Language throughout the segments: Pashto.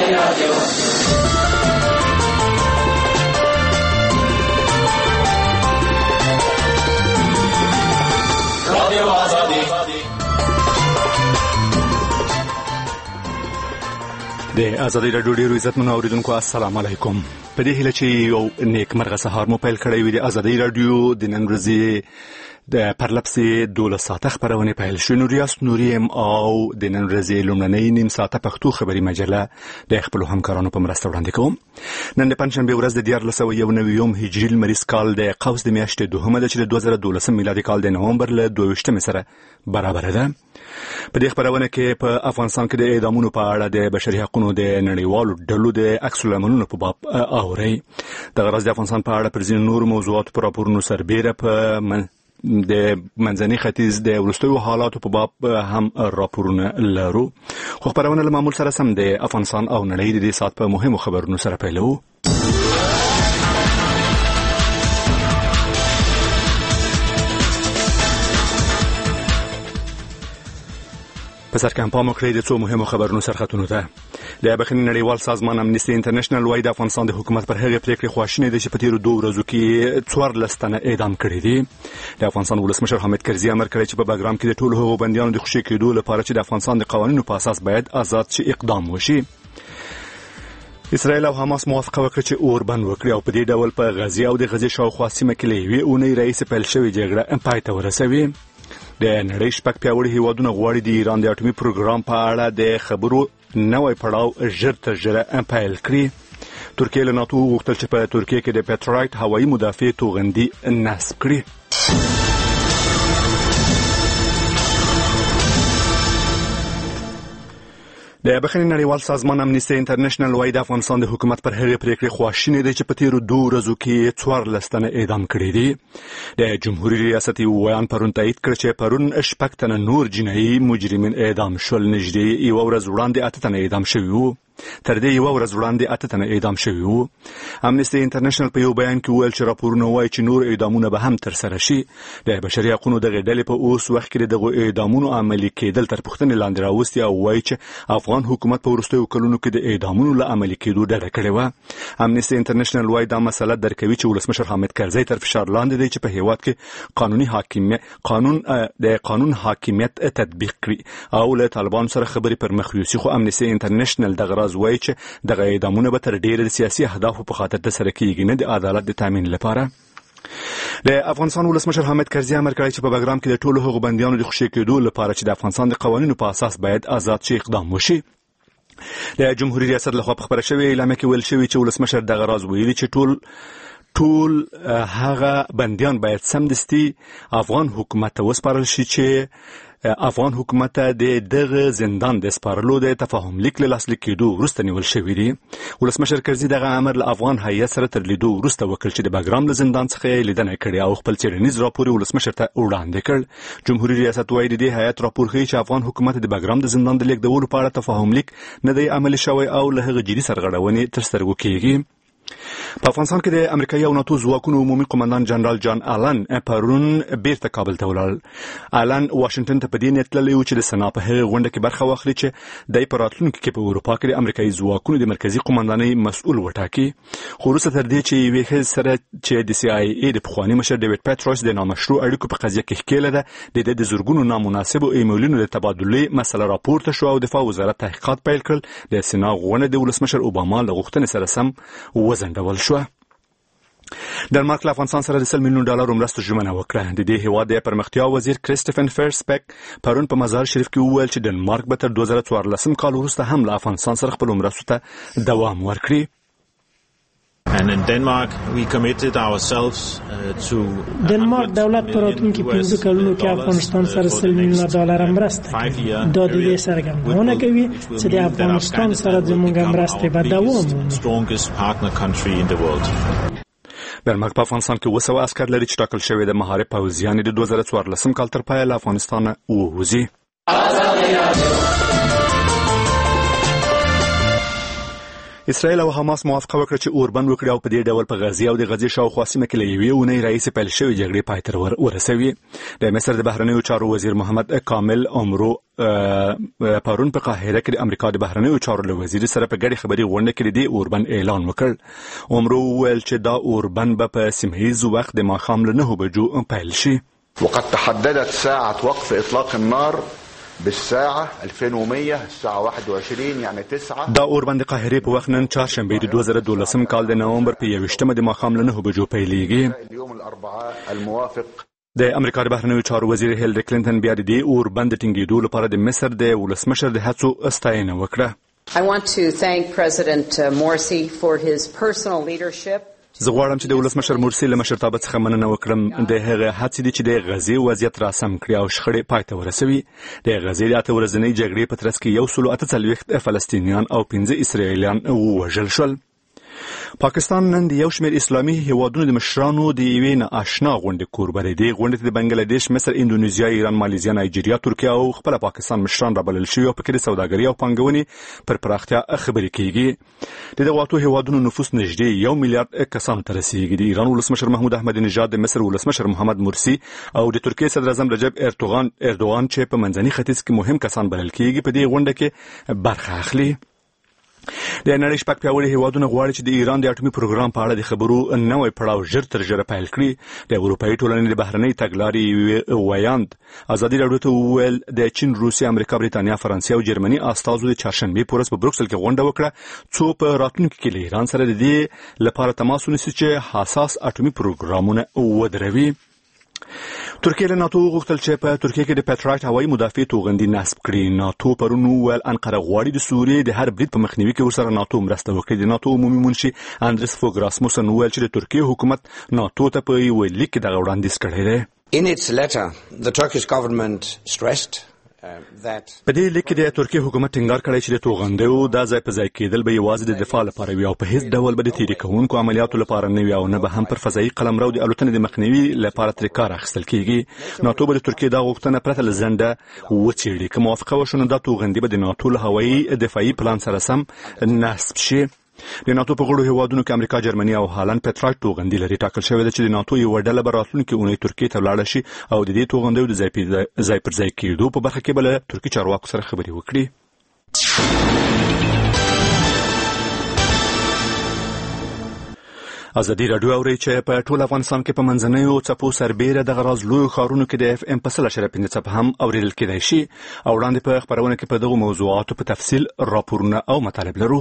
د ازادي راډیو ډیرو عزتمنو اوریدونکو السلام علیکم. په دې هیله چې یو نیکمرغه سهار مو پیل کړی وي. د ازادي راډیو د نن ورځې د پرلپسې 12 ساعته خبرونه پیل شوې. نوریاس نوریم او د نن ورځې لومړنۍ نیم ساعته پښتو خبري مجله د خپل همکارانو په مرسته وړاندې کوم. نن د پنځشنبه ورځ د 1491 هجري لمریز کال د قوس د میاشتې دوهمه ده چې د 2012 میلادي کال د نومبر له 22 سره برابر ده. په دې خبرونه کې په افغانستان کې د اعدامونو په اړه د بشري حقوقو د نړیوالو ډلو د عکس العملونو په باب اوري. د غرض د افغانستان په اړه پر ځینو نور موضوعات پر راپورونو سربېره په د منځني ختیځ د وروستیو حالاتو په باب هم راپورونه لرو. خو خبرونه له معمول سره سم د افغانستان او نړۍ د سات په مهمو خبرونو سره پیلو. په سر کې پام وکړئ د څو مهمو خبرونو سرخطونو ته. د بخښنې نړیوال سازمان امنیستي انټرنیشنل وايي د افغانستان د حکومت پر هغه پریکړې خواشینی دي چې په تیرو 2 ورځو کې 14 تنه اعدام کړي دي. د افغانستان ولسمشر حامد کرزي امر کړی چې په بګرام کې د ټولو هغو بندیانو د خوشي کېدو لپاره چې د افغانستان د قوانینو په اساس باید آزاد شي اقدام وشي. اسرائیل او حماس موافقه وکړه چې اور بند وکړي او په دې ډول په غزه او د غزه شاوخوا سیمه کې لوي اونۍ رئیس پیل شوی جګړه پای ته ورسوي. د نړۍ شپږ پیاوړي هیوادونه غواړي د ایران د اټومي پروګرام په اړه د خبرو نوې پړاو ژر تر ژره پیل کړي. ترکیه له ناتو غوښتل چې په ترکیه کې د پیټرایټ هوایي مدافع توغندي نصب کړي. د بخښنې نړیوال سازمان امنیستي انټرنیشنل وايي د افغانستان د حکومت پر هغه پریکړې خواشینی دي چې په تیرو 2 ورځو کې 14 تنه اعدام کړي دي. د جمهوریت ریاست ویان پرون تایید کړ چې پرون 6 تنه نور جنایي مجرمین اعدام شول. نږدې یو ورځ وړاندې 8 تنه اعدام شوي وو. تر دې یو ورځ وړاندې 8 تنه اعدام شوي وو. امنیستي انټرنیشنل په یو بیان کې ویل چې راپورونه وايي چې نور اعدامونه به هم تر سره شي. د بشري حقوقو د غډلې په اوس وخت کې دغه اعدامونو عملي کېدل تر پوښتنې لاندې راوستي او وايي چې افغان حکومت په وروستیو کلونو کې د اعدامونو له عملي کېدو ډډه کړې وه. امنیستي انټرنیشنل وايي دا مسله درکوي چې ولسمشر حامد کرزي تر فشار لاندې دی چې په هیواد کې قانون حاکمیت تطبیق کړي او له طالبان سره خبرې پر مخ یوسي. خو امنیستي انټرنیشنل د غرض وايي چې دغه اعدامونه به تر ډیره د سیاسي اهدافو په خاطر ترسره کیږي نه د عدالت د تامین لپاره. د افغانستان ولسمشر حامد کرزي امر کړی چې په بګرام کې د ټولو هغو بندیانو د خوشي کېدو لپاره چې د افغانستان د قوانینو په اساس باید آزاد شي اقدام وشي. د جمهوریت ریاست لخوا په خبره شوې اعلامیه کې ویل شوی چې ولسمشر دغه راز ویلي چې ټول هغه بندیان باید سمدستي افغان حکومت ته وسپارل شي چې افغان حکومت د دغه زندان د سپارلو د تفاهم لیک له لاسلیک کېدو وروسته نیول شوی دی. ولسمشر کرزي دغه امر له افغان هیئت سره تر لیدو وروسته وکړ چې د بګرام له زندان څخه لیدنه کړې او خپل څېړنیز راپور ولسمشر ته وړاندې کړ. جمهوریت ریاست وايي د هیئت راپور ښیي چې افغان حکومت د بګرام د زندان د لیږدولو په اړه تفاهم لیک نه دی عملي شوی او له هغه جدي سرغړونې تر سترګو کېږي. په افغانستان کې د امریکایي او ناتو ځواکونو عمومي قومندان جنرال جان آلن پرون بیرته کابل ته ولاړ. آلن واشنگټن ته په دې نیت تللی و چې د سنا په هغه غونډه کې برخه واخلي چې د پراتلونکو کې په اروپا کې د امریکایي ځواکونو د مرکزی قومندانۍ مسؤل وټاکي. خو وروسته تر دې چې یوې ښځې سره چې د سی آی ای د پخواني مشر ډیوډ پیټروس د نامشروع اړیکو په قضیه کې ښکېله ده د زرګونو نامناسبو ایمیلونو د تبادلې مسله راپورته شو او دفاع وزارت تحقیقات پیل کړل. د سنا غونډه د ولسمشر اوباما له غوښتنې سره سم وزنډول شو. ډنمارک له افغانستان سره د $100 میلیون مرستو ژمنه وکړه. د دې هیواد د پرمختیا وزیر کریستفن فرسپک پرون په مزار شریف کې وویل چې ډنمارک به تر 2014 کال وروسته هم له افغانستان سره خپل مرستو ته دوام ورکړي. And in Denmark we committed ourselves to ډنمارک دولت په راتلونکي 15 کلونو کې افغانستان سره $100 میلیون مرسته کوي. دا د دې څرګندونه کوي چې د افغانستان سره زموږ مرستې به دوام وکړي. ډنمارک په افغانستان کې 200 عسکر لري چې ټاکل شوی د مهارې پوځیان د 2014 کال تر پایه له افغانستان ووځي. اسرائیل او حماس موافقه وکړه چې اوربند وکړي او په دې ډول په غزه او د غزې شاوخوا سیمه کې له یوې اونۍ راهیسې پیل شوې جګړې پای ته ورسوي. د مصر د بهرنیو چارو وزیر محمد کامل عمرو پرون په قاهره کې د امریکا د بهرنیو چارو له وزیر سره په ګډه خبري غونډه کې د اوربند اعلان وکړ. عمرو ویل چې دا اوربند به په سیمه‌ییز وخت د ماښام له 9 بجو پیل شي. وقد تحددت ساعة وقف إطلاق النار بالساعة 2100 الساعة 21 يعني 9. دا اوربند قاهره په وخت نن چهارشنبه د 2012 کال د نومبر په 21مه د ماښام له 9 بجو پیلېږي. اليوم الأربعاء الموافق د امریکا د بهرنیو چارو وزیر هیلری کلینټن بیا د دې اوربند ټینګېدو لپاره د مصر د ولسمشر د هڅو ستاینه وکړه. I want to thank President Morsi for his personal leadership. زه غواړم چې د ولسمشر مرسي له مشرتابه څخه مننه وکړم د هغه هڅې دي چې د غزې وضعیت راسم کړي او شخړې پای ته ورسوي. د غزې د 8 ورځنۍ جګړې په ترڅ کې 148 فلسطینیان او 15 اسرائیلیان ووژل شول. پاکستان نن د یو شمېر اسلامي هیوادونو د مشرانو د یوې ناآشنا غونډې کوربه دی. د غونډې د بنگلاديش، مصر، اندونیزیا، ایران، مالیزیا، نایجیریا، ترکیه او خپل پاکستان مشران رابلل شوي او پکې د سوداګرۍ او پانګونې پر پراختیا خبرې کیږي. د دغه اتو هیوادونو نفوس نږدې 1 میلیارډ کسانو ته رسیږي. د ایران ولسمشر محمود احمدی نژاد، د مصر ولسمشر محمد مرسی او د ترکیه صدر اعظم رجب اردوغان چې په منځني ختیځ کې مهم کسان بلل کیږي په دې غونډه کې برخه اخلي. د نړۍ شپږ پیاوړي هیوادونه غواړي چې د ایران د اټومي پروګرام په اړه د خبرو نوې پړاو ژر تر ژره پیل کړي. د اروپایي ټولنې د بهرنۍ تګلارې ویاند ازادي راډیو ته وویل د چین، روسیې، امریکا، بریتانیا، فرانسې او جرمني استازو د چهارشنبه په ورځ په بروکسل کې غونډه وکړه څو په راتلونکي کې له ایران سره د دې لپاره تماس ونیسي چې حساس اټومي پروګرامونه ودروي. ترکیه له ناتو غوښتل چې په ترکیه کې د پټرایټ هوایي مدافع توغندي نصب کړي. ناتو پرون ویل انقره غواړي د سوریې د هر برید په مخنیوي کې ورسره ناتو مرسته وکړي. د ناتو عمومي منشي اندرس فوګ راسموسن ویل چې د ترکیه حکومت ناتو ته په یو لیک کې دغه وړاندیز کړی دی. In its letter, the Turkish government stressed په دې لیک کې د ترکیه حکومت ټینګار کړی چې د توغندیو د ځای په ځای کېدل به یوازې د دفاع لپاره وي او په هیڅ ډول به د تیری کوونکو عملیاتو لپاره نه وي او نه به هم پر فضایي قلمرو د الوتنې د مخنیوي لپاره ترې کار اخیستل کیږي. ناتو به د ترکیه دا غوښتنه پرته له ځنډه وڅېړي. که موافقه وشو نو دا توغندي به د ناتو له هوایي دفاعي پلان سره سم نصب شي. د ناتو په غړو هیوادونو کې امریکا، جرمني او هالند پټرایټ توغندي لري. ټاکل شوی دی چې د ناتو یو ډله به راتلونکي اونۍ ترکیه ته ولاړه شي او د دې توغندیو د ځای پر ځای کېدو په برخه کې به له ترکي چارواکو سره خبرې وکړي. ازادي راډیو اوري چې په ټول افغانستان کې په منځنیو څپو سربېره د غراز لوی ښارونو کې د FM په 100.5 څپ هم اوریدل کېدای شي. او وړاندې په خبرونه کې په دغو موضوعاتو په تفصیل راپورونه او مطالب لرو.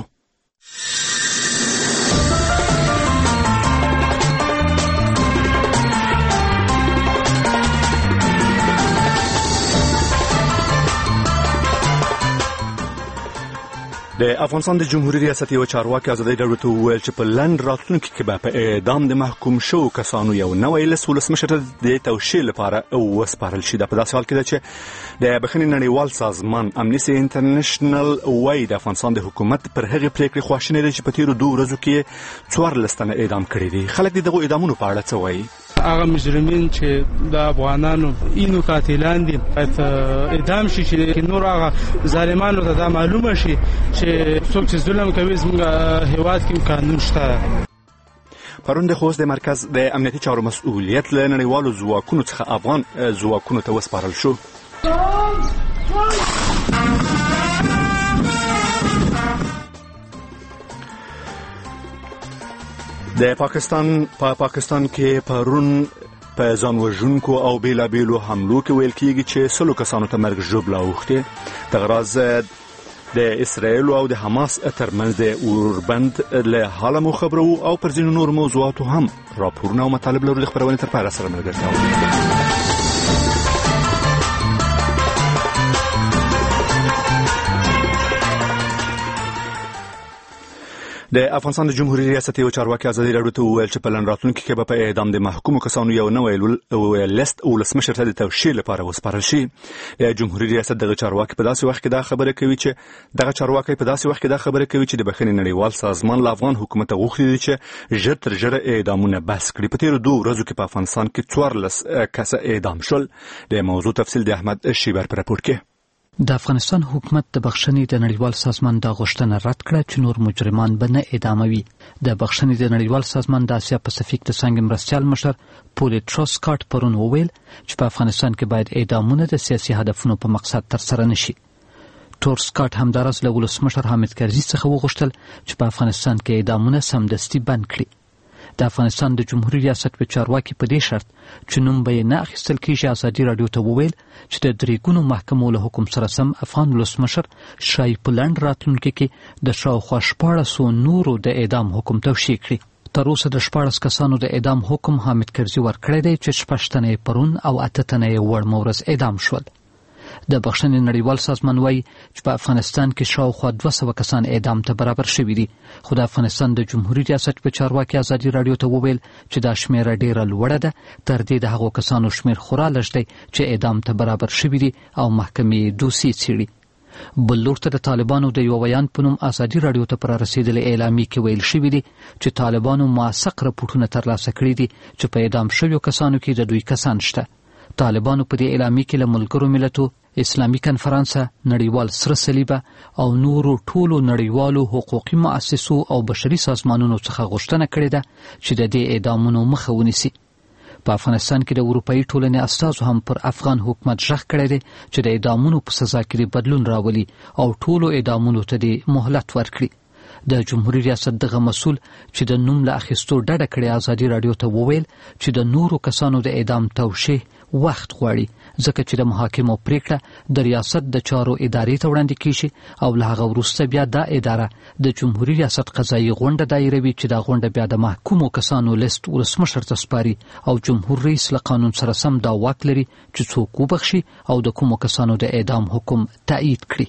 د افغانستان د جمهوریت ریاست یو چارواکي ازادي راډیو ته وویل چې په لند راتلونکي کې به په اعدام د محکوم شوو کسانو یو نوی لست ولسمشر ته د توشیح لپاره وسپارل شي. دا په داسې حال کې ده چې د بخښنې نړیوال سازمان امنیسټي انټرنیشنل وايي د افغانستان د حکومت پر هغې پریکړې خواشینی دی چې په تیرو 2 ورځو کې 14 تنه اعدام کړي دي. خلک د دغو اعدامونو په اړه څه وایي؟ هغه مجرمین چې د افغانانو اینو قاتلان دي باید اعدام شي چې نور هغه ظالمانو ته دا معلومه شي چې څوک چې ظلم کوي زموږ هیواد کې قانون شته. پرون د خوست د مرکز د امنیتي چارو مسؤلیت له نړیوالو ځواکونو څخه افغان ځواکونو ته وسپارل شو. د پاکستان کې پرون په ځان وژونکو او بیلابیلو حملو کې ویل کېږي چې 100 کسانو ته مرګ ژوبله اوښتې. دغه راز د اسرائیل او د حماس ترمنځ د اوربند له حاله مو خبرو او پر ځینو نور موضوعاتو هم راپورونه او مطالب لرو. د خبرونې تر پایه سره ملګرتیا د افغانستان د جمهوریت ریاست یو چارواکي ازادي راډیو ته وویل چې په لند راتلونکي کې به په اعدام د محکومو کسانو یو نوی لست ولسمشر ته د توشیح لپاره وسپارل شي. د جمهوریت ریاست دغه چارواکي په داسې وخت کې دا خبره کوي چې د بخښنې نړیوال سازمان له افغان حکومت غوښتي دي چې ژر تر ژره اعدامونه بس کړي. په تیرو 2 ورځو کې په افغانستان کې 14 کسه اعدام شول. د موضوع تفصیل د احمد شیبر په راپور کې. د افغانستان حکومت د بخښنې د نړیوال سازمان د غوښتنه رد کړه چې نور مجرمان به نه اعداموي. د بخښنې د نړیوال سازمان د اسیا پاسفیک د څانګې مرستیال مشر پول تروسکاټ پرون وویل چې په افغانستان کې باید اعدامونه د سیاسي هدفونو په مقصد ترسره نشي. تروسکاټ همداراز له ولسمشر حامد کرزي څخه وغوښتل چې په افغانستان کې اعدامونه سمدستي بند کړي. د افغانستان د جمهوریت ریاست په چارواکي په دې شرط چې نوم به نه اخیستل کېږي ازادي راډیو ته وویل چې د درېګونو محکمو له حکم سره سم افغان ولسمشر شای په لنډ راتلونکي کې د شاوخوا 1400 نورو د اعدام حکم توشیح کړي. تر اوسه د 14 کسانو د اعدام حکم حامد کرزي ورکړی دی چې 6 تنه پرون او 8 تنه وړ مورز اعدام شول. د بخښنې نړیوال سازمان وایي چې په افغانستان کې شاوخوا 200 کسان اعدام ته برابر شوي دي، خو د افغانستان د جمهوریت ریاست په چارواکي ازادي راډیو ته وویل چې دا شمیره ډیره لوړه ده، تر دې د هغو کسانو شمیر خورا لږ دی چې اعدام ته برابر شوي دي او محکمې دوسیې څیړي. بل لور ته د طالبانو د یو بیان په نوم ازادي راډیو ته پر رسیدلې اعلامیه کې ویل شوي دي چې طالبانو موثق راپورټونه ترلاسه کړي دي چې په اعدام شویو کسانو کې د دوی کسان شته. طالبانو په دې اعلامیه کې له ملګرو ملتونو، اسلامي کنفرانس، نړیوال سره صلیبه او نورو ټولو نړیوالو حقوقي مؤسسو او بشري سازمانونو څخه غوښتنه کړې ده چې د دې اعدامونو مخه ونیسي. په افغانستان کې د اروپאי ټولنې استازو هم پر افغان حکومت ژغ کړی دی چې د اعدامونو په سزا کې بدلون راولي او ټولو اعدامونو ته د مهلت ورکړي. د جمهوریت ریاست دغه مسؤل چې د نوم له اخیستو ډډه کړې ازادي راډیو ته وویل چې د نورو کسانو د اعدام توشیح وخت غواړي، ځکه چې د محاکمو پریکړه د ریاست د چارو ادارې ته وړاندې کیږي او له هغه وروسته بیا دا اداره د جمهوریت ریاست قضایي غونډه دایروي چې دا غونډه بیا د محکومو کسانو لیست ولسمشر ته سپاري او جمهور رئیس له قانون سره سم دا واک لري چې څوک وبخشي او د کومو کسانو د اعدام حکم تایید کړي.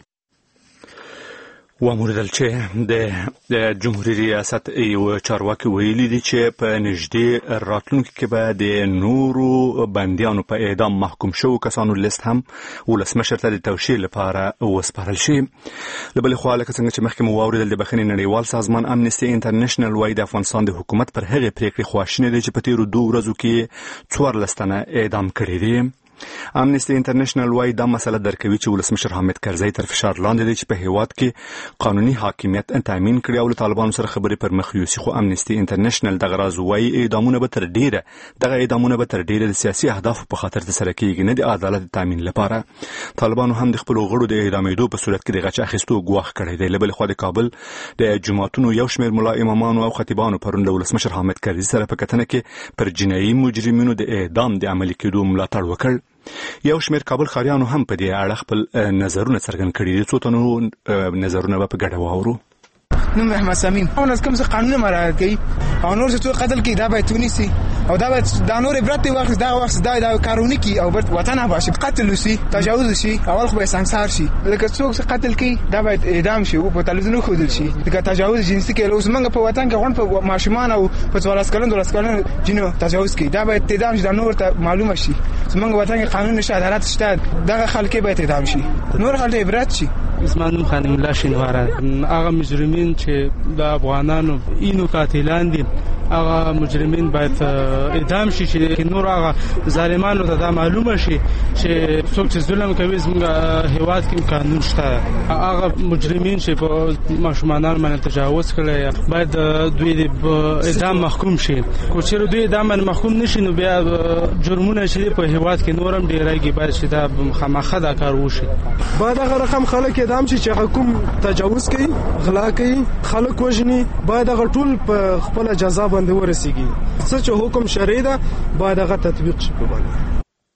واموردل چې د جمهوریت ریاست یو چارواکي ویلي دي چې په نږدې راتلونکي کې به د نورو بندیانو په اعدام محکوم شوو کسانو لیست هم ولسمشر ته د توشیح لپاره وسپارل شي. له بلې خوا لکه څنګه چې مخکې مو واورېدل د بخښنې نړیوال سازمان امنیستي انټرنیشنل وایي د افغانستان د حکومت پر هغې پریکړې خواشینی دی چې په تیرو 2 ورځو کې 14 تنه اعدام کړي دي. امنیستي انټرنیشنل وایي دا مسله درک کوي چې ولسمشر حامد کرزي تر فشار لاندې دی چې په هیواد کې قانوني حاکمیت تامین کړي او له طالبانو سره خبرې پر مخ یوسي. خو امنیستي انټرنیشنل دغه راز وایي اعدامونه به تر ډیره د سیاسي اهدافو په خاطر ترسره کیږي، نه د عدالت تامین لپاره. طالبانو هم د خپلو غړو د اعدامېدو په صورت کې د غچ اخیستو ګواښ کړی دی. له بلې خوا د کابل د جماعتونو یو شمېر ملا امامانو او خطیبانو پرون له ولسمشر حامد کرزي سره په کتنه کې پر جنایي مجرمینو د اعدام د عملي کېدو ملاتړ وکړ. یو شمېر کابل ښاریانو هم په دې اړه خپل نظرونه څرګند کړي دي. څو تنو نظرونه به په ګډه واورو. نوم محمد سمیم. اون از کوم څه قانون مراعات کوي او نور څه قتل کوي دا باید ونیسي او دا باید دا نور عبرت واخلي، دا وخت دا کارونه کوي او وطن آباد قتل وشي، تجاوز شي، اول خو به سنگسار شي. لکه څوک قتل کوي دا باید اعدام شي او په تلویزیون خودل شي. لکه تجاوز جنسي کې اوس موږ په وطن کې غون په ماشومان او په 14 کلن جنو تجاوز کوي، دا باید اعدام شي، دا نور ته معلومه شي. موږ وطن کې قانون نشه، عدالت شته، دغه خلک به اعدام شي، نور خلک عبرت شي. اسمان خانم الله شینواره هغه مجرمین چې د افغانانو اینو قاتلان دي، هغه مجرمین باید اعدام شي چې نور هغه ظالمانو ته دا معلومه شي چې څوک چې ظلم کوي زموږ هیواد کې قانون شته. هغه مجرمین چې په ماشومانو باندې تجاوز کړي باید دوی د اعدام محکوم شي. خو چې دوی اعدام محکوم نشي نو بیا جرمونه چې په هیواد کې نورم ډیرایږي، باید چې دا خامخا دا کار وشي. باید هغه رقم خلک اعدام شي چې حکوم تجاوز کوي، غلا کوي، خلک وژني، باید هغه ټول په خپل جزا باندې ورسیږي. څه چې حکم شرعي ده باید هغه تطبیق شي په باندې.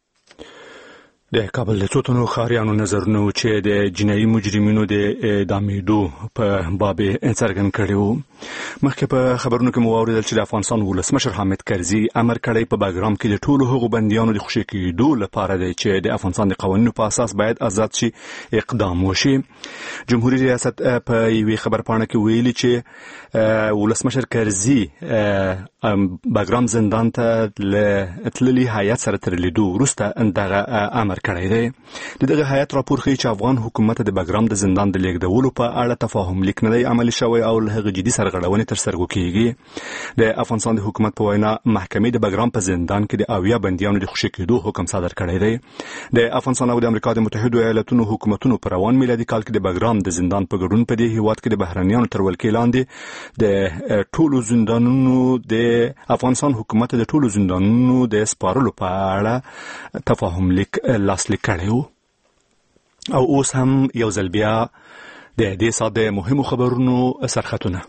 د کابل د څو تنو ښاریانو نظرونه چې د جنایي مجرمینو د اعدامېدو په باب څرګند کړي وو. مخکې په خبرونو کې مو واورېدل چې د افغانستان ولسمشر حامد کرزي امر کړی په باګرام کې د ټولو هغو بندیانو د خوشي کېدو لپاره دی چې د افغانستان د قوانینو په اساس باید آزاد شي اقدام وشي. جمهوریت ریاست په یوې خبرپاڼه کې ویلي چې ولسمشر کرزي باګرام زندان ته تللي هیات سره تر لیدو وروسته دغه امر کړی دی. دغه هیات راپور ښیي چې افغان حکومت د باګرام د زندان د لیږدولو په اړه تفاهم لیک نه دی عملي شوی او له هغه جدي سرغړونې سرغړونې تر سترګو کیږي. د افغانستان د حکومت په وینا محکمې د بګرام په زندان کې د 80 بندیانو د خوشي کېدو حکم صادر کړی دی. د افغانستان او د امریکا د متحده ایالاتونو حکومتونو پر روان میلادي کال کې د بګرام د زندان په ګډون په دې هیواد کې د بهرنیانو تر ولکې لاندې د ټولو زندانونو د افغانستان حکومت د ټولو زندانونو د سپارلو په اړه تفاهم لیک لاسلیک کړی و. او اوس هم یو ځل بیا د دې ساده مهمو خبرونو سرخطونه.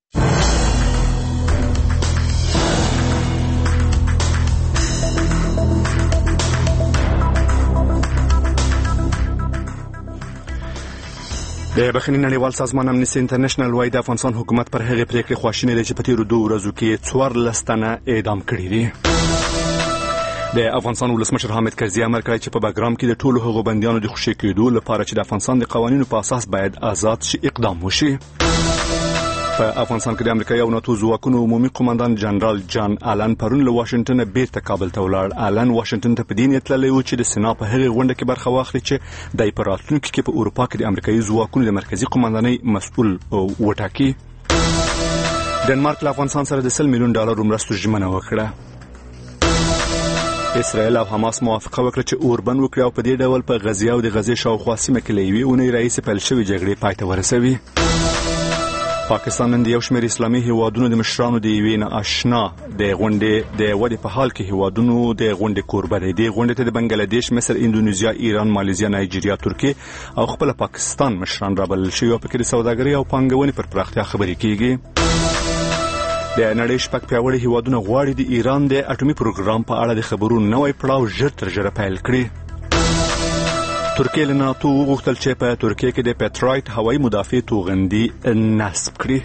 د بخښنې نړیوال سازمان امنیستي انټرنیشنل وايي د افغانستان حکومت پر هغې پریکړې خواشینی دی چې په تیرو 2 ورځو کې 14 تنه اعدام کړي دي. د افغانستان ولسمشر حامد کرزي امر کړی چې په بګرام کې د ټولو هغو بندیانو د خوشي کېدو لپاره چې د افغانستان د قوانینو په اساس باید آزاد شي اقدام وشي. په افغانستان کې د امریکا او ناتو ځواکونو عمومي قوماندان جنرال جان آلن پرون له واشنگټن بیرته کابل ته ولاړ. آلن واشنگټن ته په دې نیت تللی و چې د سنا په هغې غونډه کې برخه واخلي چې د راتلونکي کې په اروپا کې د امریکایي ځواکونو د مرکزي قوماندانۍ مسؤل وټاکي. ډنمارک له افغانستان سره د $100 میلیون مرستو ژمنه وکړه. اسرائیل او حماس موافقه وکړه چې اوربند وکړي او په دې ډول په غزه او د غزې شاوخوا سیمه کې له یوې اونۍ راهیسې پیل شوې جګړې پای ته ورسوي. پاکستان نن د یو شمېر اسلامي هیوادونو د مشرانو د یوې نااشنا د غونډې د ودې په حال کې هیوادونو د غونډې کوربه دی. دې غونډې ته د بنګلاديش، مصر، اندونیزیا، ایران، مالیزیا، نایجیریا، ترکیه او خپل پاکستان مشران رابلل شوي او پکې د سوداګرۍ او پانګونې پر پراختیا خبرې کیږي. د نړۍ شپږ پیاوړي هیوادونه غواړي د ایران د اټومي پروګرام په اړه د خبرونو نوی پړاو ژر تر ژره پیل کړي. ترکیه له ناتو وغوښتل چې په ترکیه کې د پیټرایټ هوایي مدافع توغندي نصب کړي.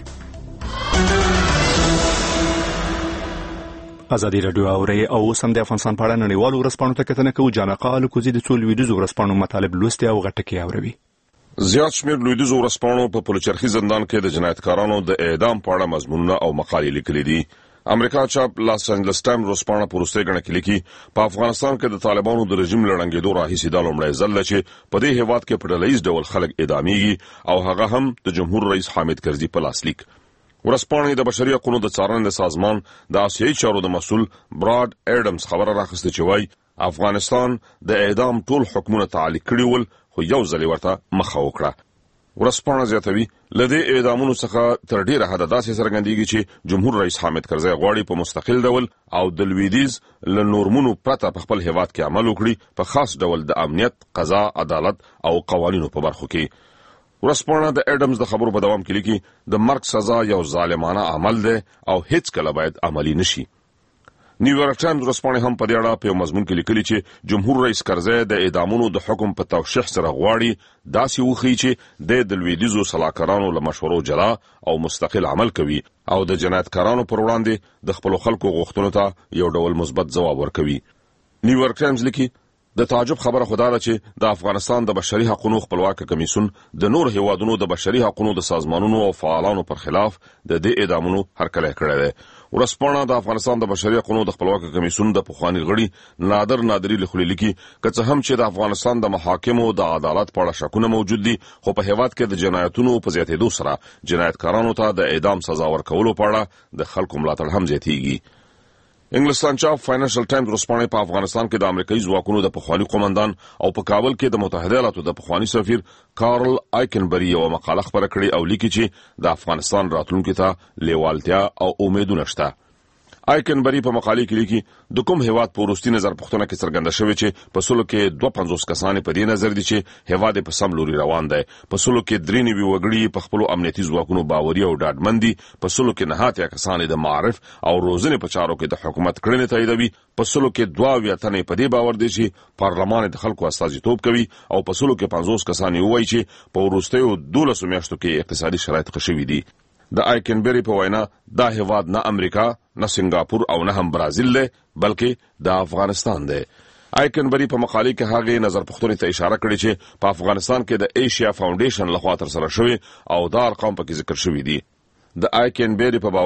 ازادي راډیو اوري او سم د افغانستان په اړه نړیوالو ورځپاڼو ته کتنه کوو. جانقه الکوزي د څو لویدیځو ورځپاڼو مطالب لوستي او غټکي اوري. زیات شمېر لویدیځو ورځپاڼو په پلچرخي زندان کې د جنایتکارانو د اعدام په اړه مضمونونه او مقالې لیکلي دي. امریکا چاپ لاس انجلس ټایم ورځپاڼه په وروستۍ ګڼه کې لیکي په افغانستان کې د طالبانو د رژیم لړنګېدو راهیسې دا لومړی ځل ده چې په دې هېواد کې په ډله ییز ډول خلک اعدامېږي او هغه هم د جمهور رئیس حامد کرزي په لاسلیک. ورځپاڼې د بشري حقوقو د څارنې د سازمان د آسیایي چارو د مسؤل براډ ایډمز خبره راخسته چې وایي افغانستان د اعدام ټول حکمونه تعلیق کړي ول خو یو ځل ورته مخه وکړه. ورځپاڼه زیاتوي لدې اعدامونو څخه تر ډیره حده داسې څرګندېږي چې جمهور رئیس حامد کرزي غواړي په مستقل ډول او د لویدیځ له نورمونو پرته په خپل هیواد کې عمل وکړي په خاص ډول د امنیت، قضا، عدالت او قوانینو په برخو کې. ورځپاڼه د ایډمز د خبرو په دوام کې لیکي د مرګ سزا یو ظالمانه عمل دی او هیڅ کله باید عملی نشي. نیویارک ټایمز ورځپاڼه هم په دې اړه په مضمون کې لیکلي چې جمهور رئیس کرزي د اعدامونو د حکم په توشیح سره غواړي داسې وښيي چې د لویدیځو سلاکارانو له مشورو جلا او مستقل عمل کوي او د جنایتکارانو پر وړاندې د خپل خلکو غوښتنو ته یو ډول مثبت ځواب ورکوي. نیویارک ټایمز لیکي د تعجب خبره خدا ده چې د افغانستان د بشري حقوقو خپلواک کمیسیون د نور هیوادونو د بشري حقوقو د سازمانونو او فعالانو پر خلاف د دې اعدامونو هرکلی کړی دی. ورځپاڼه د افغانستان د بشري حقوقو د خپلواک کمیسیون د پخواني غړي نادري لخوا لیکي که څه هم چې د افغانستان د محاکمو د عدالت په اړه شکونه موجود دي خو په هیواد کې د جنایتونو په زیاتېدو سره جنایتکارانو ته د اعدام سزا ورکولو په اړه د خلکو ملاتړ هم زیاتېږي. انګلستان چاپ فاینانشل ټایمز ورځپاڼه په افغانستان کې د امریکایي ځواکونو د پخواني قوماندان او په کابل کې د متحده ایالاتو د پخواني سفیر کارل آیکنبری یو مقاله خپره کړې او لیکي چې د افغانستان راتلونکي ته لیوالتیا او امیدونه شته. آیکنبری په مقالې کې لیکي د کوم هیواد په وروستي نظر پوښتنه کې څرګنده شوې چې په سلو کې 52 کسان په دې نظر دي چې هیواد په سم لوري روان دی. په سلو کې 93 وګړي په خپل امنیتي ځواکونو باوري او ډاډمن دي. په سلو کې 9 کسان د معارف او روزنې په چارو کې د حکومت کړنې تاییدوي. په سلو کې 2 تنې په دې باور دي چې پارلمان د خلکو استازیتوب کوي او په سلو کې 50 کسان وایي چې په وروستیو 12 میاشتو کې اقتصادي شرایط ښه شوي دي. د آیکنبری په وینا دا هیواد نه امریکا، نه سنگاپور او نه هم برازیل دی بلکې د افغانستان دی. آیکنبری په مقالې کې هغه نظر پوښتنې ته اشاره کړې چې په افغانستان کې د ایشیا فاونډیشن لخوا ترسره شوی او دا ارقام پکې ذکر شوی دي. د آیکنبری په باور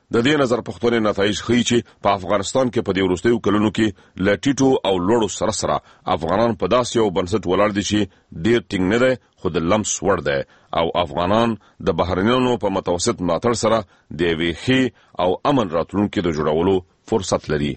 د دې نظر پښتون نتایج ښیي چې په افغانستان کې په دې وروستیو کلونو کې ل ټیټو او لوړو سره افغانان په داسې یو بنسټ ولاړ دي چې ډیر ټینګ نه دی خو د لمس وړ دی او افغانان د بهرنیانو په متوسط ملاتړ سره د یوې ښې او امن راتلونکي د جوړولو فرصت لري.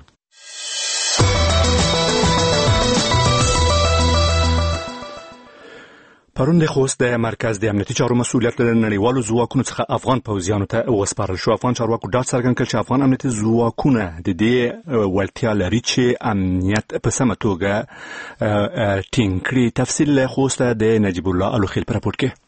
پرون د خوست د مرکز د امنیتي چارو مسؤلیت له نړیوالو ځواکونو څخه افغان پوځیانو ته وسپارل شو. افغان چارواکو ډاډ څرګند کړ چې افغان امنیتي ځواکونه د دې وړتیا لري چې امنیت په سمه توګه ټینګ کړي. تفصیل له خوست د نجیب الله الوخیل په راپور کې.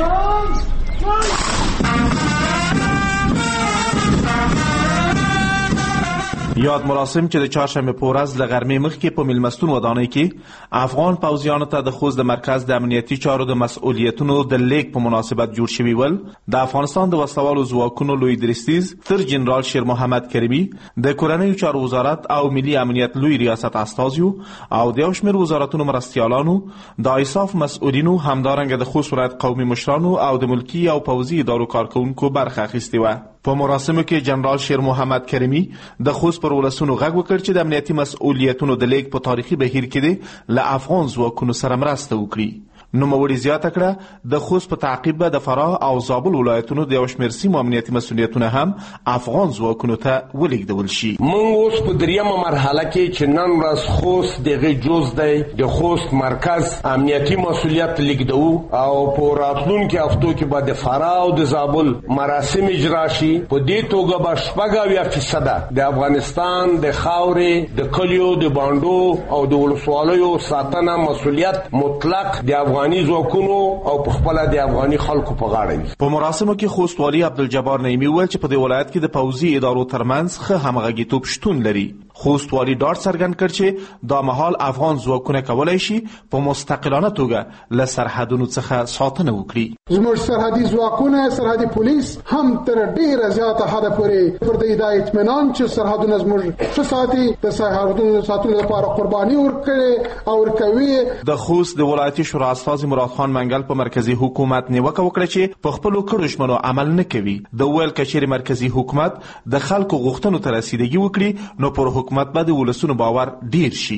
یاد مراسم چې د چهارشنبه په ورځ له غرمې مخکې په میلمستون ودانۍ کې افغان پوځیانو ته د خوست د مرکز د امنیتي چارو د مسؤلیتونو د لیک په مناسبت جوړ شوي ول. د افغانستان د وسلوالو ځواکونو لوی درستیز تر جنرال شیر محمد کریمي، د کورنیو چارو وزارت او ملي امنیت لوی ریاست استازیو او د یو شمېر وزارتونو مرستیالانو، د ایساف مسؤلینو، همدارنګه د خوست ولایت قومي مشرانو او د ملکی او پوځي ادارو کارکونکو برخه اخیستې وه. په مراسمو کې جنرال شیر محمد کریمي د خوست پر ولسونو غږ وکړ چې د امنیتي مسؤلیتونو د لیک په تاریخي بهیر کې دي له افغان ځواکونو سره مرسته وکړي. نوموړي زیاته کړه د خوست په تعقیب به د فراه او زابل ولایتونو د یو شمېر سیمو امنیتي مسؤلیتونه هم افغان ځواکونو ته ولیږدول شي. موږ اوس په دریمه مرحله کې چې نن ورځ خوست دغه جز دی د خوست مرکز امنیتي مسؤلیت لیږدو او په راتلونکو هفتو کې به د فراه او د زابل مراسم اجرا شي. په دې توګه به 80% د افغانستان د خاورې، د کلیو، د بانډو او د ولسوالیو ساتنه مسؤلیت مطلق د افغاني ځواکونو او په خپل د افغاني خلکو په غاړه وي. په مراسمو کې خوست والي عبدالجبار نعیمي وویل چې په دې ولایت کې د پوځي ادارو ترمنځ ښه همغږیتوب شتون لري. خوست والي ډاډ څرګند کړ چې دا مهال افغان ځواکونه کولای شي په مستقلانه توګه له سرحدونو څخه ساتنه وکړي. زموږ سرحدي ځواکونه، سرحدي پولیس هم تر ډیره زیاته حده پورې پر دې د اطمینان چې سرحدونه زموږ ښه ساتي، د سرحدونو ساتلو لپاره قرباني ورکړي او ورکوي. د خوست د ولایتي شورا استازي مراد خان منګل په مرکزی حکومت نیوکه وکړه چې په خپلو کړو ژمنو عمل نه کوي. د ویل کچېرې مرکزی حکومت د خلکو غوښتنو ته رسیدګي وکړي نو پر حکومت به د ولسونو باور ډیر شي.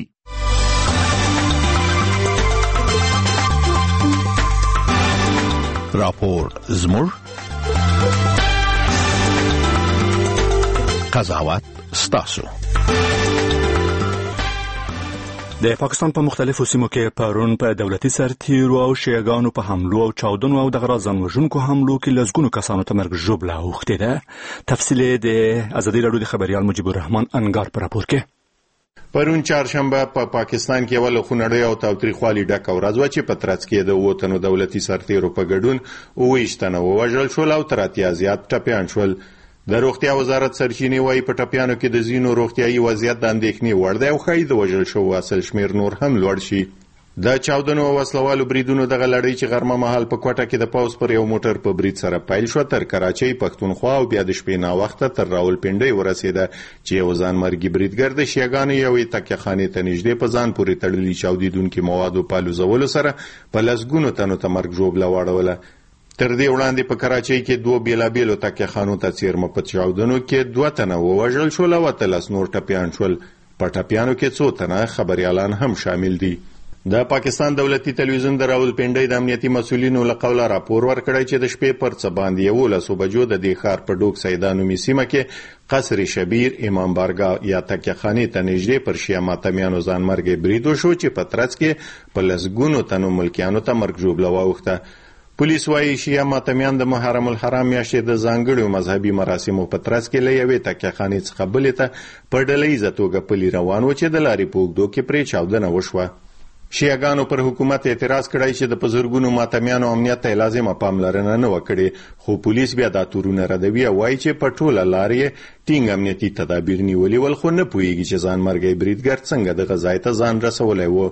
راپور زموږ قضاوت ستاسو. د پاکستان په مختلفو سیمو کې پرون په دولتي سرتیرو او شیعاګانو په حملو او چاودنو او دغه ځان وژونکو حملو کې لسګونو کسانو ته مرګ ژوبله اوښتې ده. تفصیل د ازادي راډیو د خبريال مجيب الرحمن انګار په راپور کې. پرون چهارشنبه په پاکستان کې ول خونړی او تاوتریخوالي ډک ورځ و چې په ترڅ کې د وطنو دولتي سرتیرو په ګډون 28 ووژل شول او تر 80 زیات ټپیان شول. د روغتیا وزارت سرچینې وايي په ټپیانو کې د ځینو روغتیايي وضعیت د اندېښنې وړ دی او ښایي د وژل شوو اصل شمېر نور هم لوړ شي. د چاودنو او وسلوالو بریدونو دغه لړۍ چې غرمه مهال په کوټه کې د پوځ پر یو موټر په برید سره پیل شو تر کراچۍ، پښتونخوا او بیا د شپې ناوخته تر راولپنډۍ ورسېده چې یو ځانمرګي بریدګر د شیعاګانو یوې تکیهخانې ته نږدې په ځان پورې تړلي چاودېدونکي موادو په الوزولو سره په لسګونو تنو ته مرګ ژوبله واړوله. تر دې وړاندې په کراچۍ کې 2 بیلابیلو تکیهخانو ته څیرمه په چاودنو کې 2 تنه ووژل شول او 13 نور ټپیان شول. په ټپیانو کې 2 تنه خبريالان هم شامل دي. د پاکستان دولتي تلویزیون د راولپنډۍ د امنیتي مسؤلینو له قوله راپور ورکړی چې د شپې پر څه باندې 11 بجو د دې ښار په ډوک سیدا نومي سیمه کې قصر شبیر، امام بارګاه یا تکیهخانې ته نږدې پر شیعه ماتمیانو ځانمرګي برید وشو چې په ترڅ کې په لسګونو تنو ملکیانو ته مرګ ژوبله واوښته. پولیس وايي شیعه ماتمیان د محرم الحرام میاشتې د ځانګړو مذهبي مراسمو په ترڅ کې له یوې تکیهخانې څخه بلې ته په ډلهییزه توګه پلي روان و چې د لارې په اوږدو کې پرې چاودنه وشوه. شیعاګانو پر حکومت اعتراض کړی چې د بزرګونو ماتمیانو امنیت ته لازمه پاملرنه نه وکړي، خو پولیس بیا دا تورونه ردوي او وایي چې په ټوله لارې ټینګ امنیتي تدابیر نیولي ول، خو نه پوهیږي چې ځانمرګی بریدګر څنګه دغه ځای ته ځان رسولی و.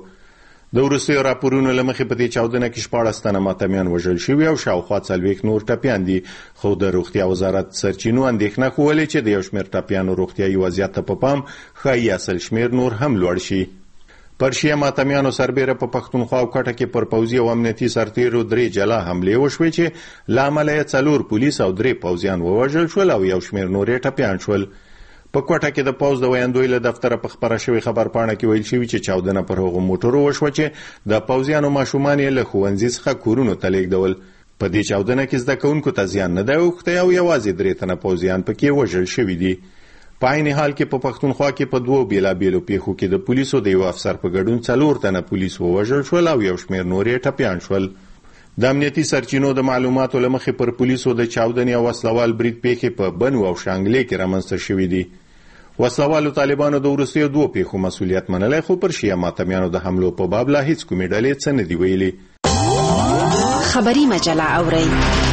د وروستیو راپورونو له مخې په دې چاودنه کې 14 تنه ماتمیان وژل شوي او شاوخوا 40 نور ټپیان دي، خو د روغتیا وزارت سرچینو اندېښنه ښوولې چې د یو شمېر ټپیانو روغتیايي وضعیت ته په پام ښایي اصل شمېر نور هم لوړ شي. پر شیعه ماتمیانو سربیره په پښتونخوا او کټه کې پر پوځي او امنیتي سرتیرو 3 جلا حملې وشوې چې لامل یې 4 پولیس او 3 پوځیان ووژل شول او یو شمېر نورې ټپیان شول. په کوټه کې د پوځ د ویاندوی له دفتره په خبره شوی خبر پاڼه کې ویل شوی چې چاودنه پر هغو موټرو وشوه چې د پوځیانو ماشومان یې له ښوونځي څخه کورونو ته لیږدول. په دې چاودنه کې زده کوونکو ته زیان نه دی اوښتی او یوازې 3 تنه پوځیان پکې وژل شوي دي. په عین حال کې په پښتونخوا کې په 2 بیلابیلو پیښو کې د پولیسو د یو افسر په ګډون 4 تنه پولیس ووژل شول او یو شمېر نورې ټپیان شول. د امنیتي سرچینو د معلوماتو له مخې پر پولیسو د چاودنې او وسلوال برید پیښې په بنو او شانګلې کې رامنځته شوي دي. وسلوالو طالبانو د وروستیو 2 پیښو مسؤلیت منلی خو پر شیعه ماتمیانو د حملو په باب لا هیڅ کومې ډلې څه نه دي ویلي. خبری مجله اورئ.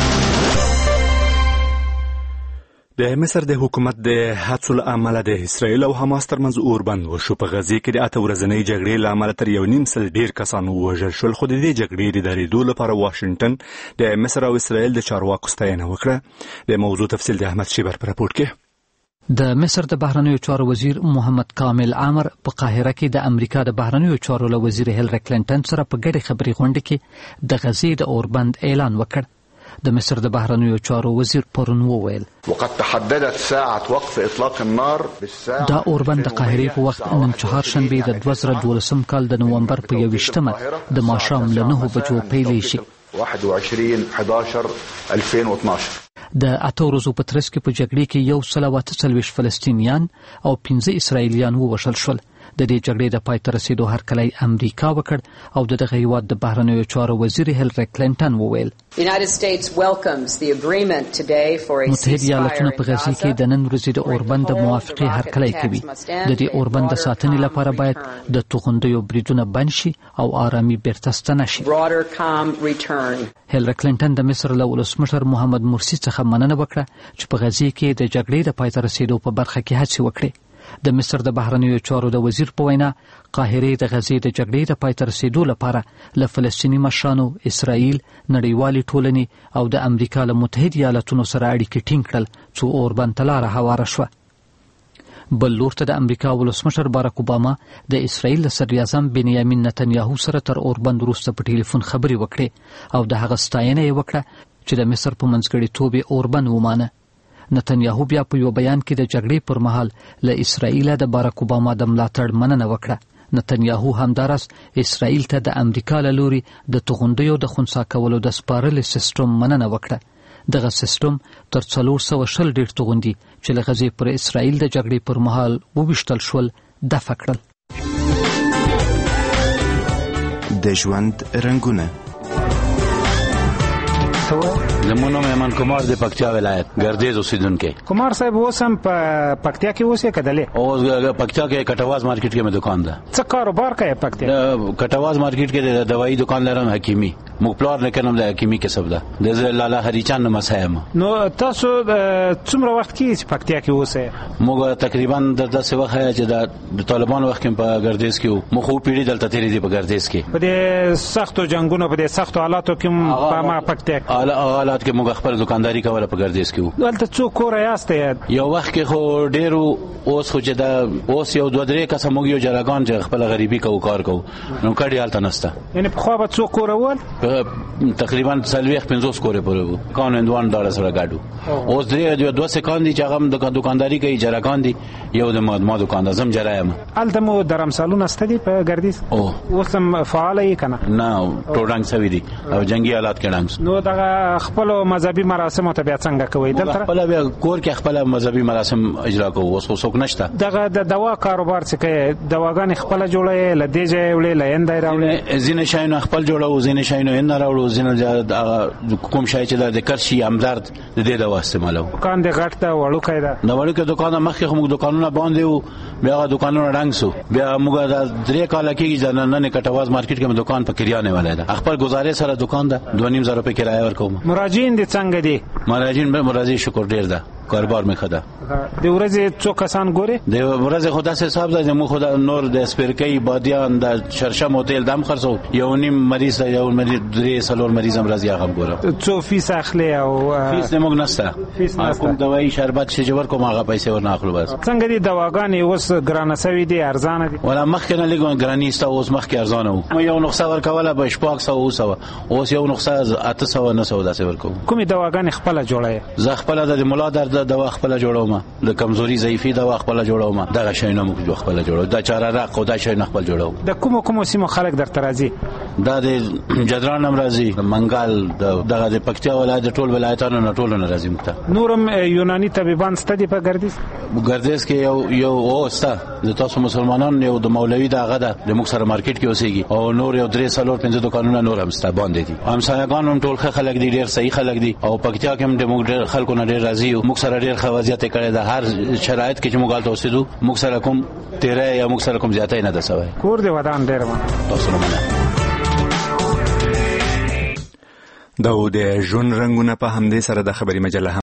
د مصر د حکومت د هڅو له امله د اسرائیل او حماس ترمنځ اوربند وشو. په غزې کې د 8 ورځنۍ جګړې له امله تر 1.5 سل ډیر کسان ووژل شول، خو د دې جګړې د درېدو لپاره واشنګټن د مصر او اسرائیل د چارواکو ستاینه وکړه. د موضوع تفصیل د احمد شیبر په راپورټ کې. د مصر د بهرنیو چارو وزیر محمد کامل عامر په قاهره کې د امریکا د بهرنیو چارو له وزیر هیلری کلینټن سره په ګډه خبري غونډه کې د غزې د اوربند اعلان وکړ. د مصر د بهرنیو چارو وزیر پرون وویل وقد تحددت ساعه وقف اطلاق النار بالساعه دا اوربند د قاهرې په وخت نن چهارشنبه د 2012 کال د نومبر په 21 د ماښام له 9 بجو پیل شي. 21/11/2012 د 8 ورځو په ترڅ کې په جګړې کې 140 فلسطینیان او 15 اسرائیلیان ووژل شول. د دې جګړې د پای ته رسیدو هرکلی امریکا وکړ او دغه هیواد د بهرنیو چارو وزیر هیلری کلینټن وویل متحده ایالاتونه په غزې کې د نن ورځې د اوربند د موافقې هرکلی کوي. د دې اوربند د ساتنې لپاره باید د توغندیو بریدونه بند شي او آرامي بیرته ستنه شي. هیلری کلینټن د مصر له ولسمشر محمد مرسی څخه مننه وکړه چې په غزې کې د جګړې د پای ته رسیدو په برخه کې هڅې وکړي. د مصر د بهرنیو چارو د وزیر په وینا قاهره د غزې د جګړې د پای ته رسیدو لپاره له فلسطیني مشرانو، اسرائیل، نړیوالې ټولنې او د امریکا له متحده ایالاتونو سره اړیکې ټینګ کړل څو اوربند ته لاره هواره شوه. بل لور ته د امریکا ولسمشر باراک اوباما د اسرائیل صدراعظم بنیامین نتنیاهو سره تر اوربند وروسته په ټلیفون خبرې وکړې او د هغه ستاینه یې وکړه چې د مصر په منځګړیتوب یې اوربند ومانه. نتنیاهو بیا په یو بیان کې د جګړې پر مهال له اسرائیل د باراک اوباما د ملاتړ مننه وکړه. نتنیاهو همدارس اسرائیل ته د امریکا له لوري د توغندیو د خنثی کولو د سپارلې سیستم مننه وکړه. دغه سیستم تر 420 ډیر توغندي چې له غزې پر اسرائیل د جګړې پر مهال وویشتل شول دفع کړل. د ژوند رنگونه زمون نوم ایمان کمار د پکتیا ولایت ګردیز اوسیدونکو. کمار صاحب اوسم په پکتیا کې اوسې کدلې او پکتیا کې کټواز مارکیټ کې مې دکان ده. څه کاروبار کوي پکتیا؟ کټواز مارکیټ کې د دوايي دکان لرم، حکیمی مقپلار نه کنم د حکیمی کسب ده. د لاله هریچان مسایم. نو تاسو څومره وخت کې پکتیا کې اوسې؟ موږ تقریبا د 10 وخت چې د طالبان وخت کې په ګردیز کې مو خو پیړي دلته تیرې دي په ګردیز کې. په دې سختو جنگونو په دې سختو حالاتو کې په ما پکتیا حالات کې موږ خپل دکانداری کوله په ګردیز کې. دلته څو کور یاست؟ یو وخت کې خو ډیرو اوس خو چې دا اوس یو 2-3 کسه موږ یو جلاګان چې خپل غریبي کو کار کو نو کډی حالت نهسته. یعنی په خو به څو کور ول تقریبا 40-50 کور پورې وو قانوندوان دار سره گاډو. اوس درې 2 سکان دي چې هغه دکانداری کوي جلاګان دي. یو د ما دکان زم جرایم الته مو درمسالون استدي په ګردیز اوس هم فعال یې کنه؟ نه ټوډنګ سوي دي او جنگي حالات کې ډنګ. نو دا خپل مذهبي مراسم ته بیا څنګه کوي؟ دلته خپل بیا کور کې خپل مذهبي مراسم اجرا کوو. اوس څوک نشته. دغه د دوا کاروبار څه کوي؟ دواګان خپل جوړي لدې ځای وړي لایندای راوړي. زینه شاینه خپل جوړو، زینه شاینه ان راوړو، زینه کوم شای چې د کرشي امدارد د دې دوا استعمالو. دکان د غټ ته وړو کیدا نو وړو کې دکان مخکې موږ دکانونه باندې وو، بیا دکانونه ډنګ سو. بیا موږ د 3 کال کې ځننه کټواز مارکیټ کې دکان په کریانه ولایت خپل گزارې سره دکان ده 2.5 روپے کرایه ورکوم. مراجعین دي څنګه دي؟ مراجعین شکر ډیر ده. کاروبار مې خدا د ورځې څو کسان ګوري د ورځې خدا سه حساب ده مو خدا نور د سپیرکۍ بادیان د شرشم هوټل دم خرڅو یو نیم مریض یو مریض درې سلور مریض هم راځي هغه ګوره څو فیس اخلي او فیس نه موږ نسته کوم دوايي شربت چې ور کوم هغه پیسې ورنه اخلو بس څنګه دي دواګانې اوس ګرانه سوي دي ارزانه دي ولا مخکې نه لګون ګرانی ستا اوس مخکې ارزانه وو یو نقصه ورکوله به شپږ سو اوس یو نقصه 800 900 داسې ورکو کومې دواګانې خپل جوړه زه خپل د مولا درد دوا خپل جوړوم د کمزوري ضعیفي دوا خپل جوړوم دغه شی نه موږ خپل جوړو د چاره را خدای شی نه خپل جوړو د کوم سیمو خلک در ترازی دا د جدران امراضي منګال دغه د پکتیا ولایت ټول ولایتونو نه ټول نه راځي مخته نورم یوناني طبيبان ستدي په ګردیز کې یو اوستا د تاسو مسلمانانو یو د مولوی دغه د موږ سره مارکیټ کې اوسېږي او نور یو 3 سالور 5 دکانونه نور هم ستا باندې دي هم سایګان هم ټول خلک دي ډیر صحیح خلک دي او پکتیا کې هم د موږ خلکو نه ډیر راضي او موږ سره ډیر خوازیت کړي د هر شرایط کې چې موږ حالت اوسېدو موږ سره کوم 13 یا موږ سره کوم زیاتې نه ده سوي کور دی ودان ډیر تاسو نه دا د ژوند رنگونه په همدې سره د خبري مجله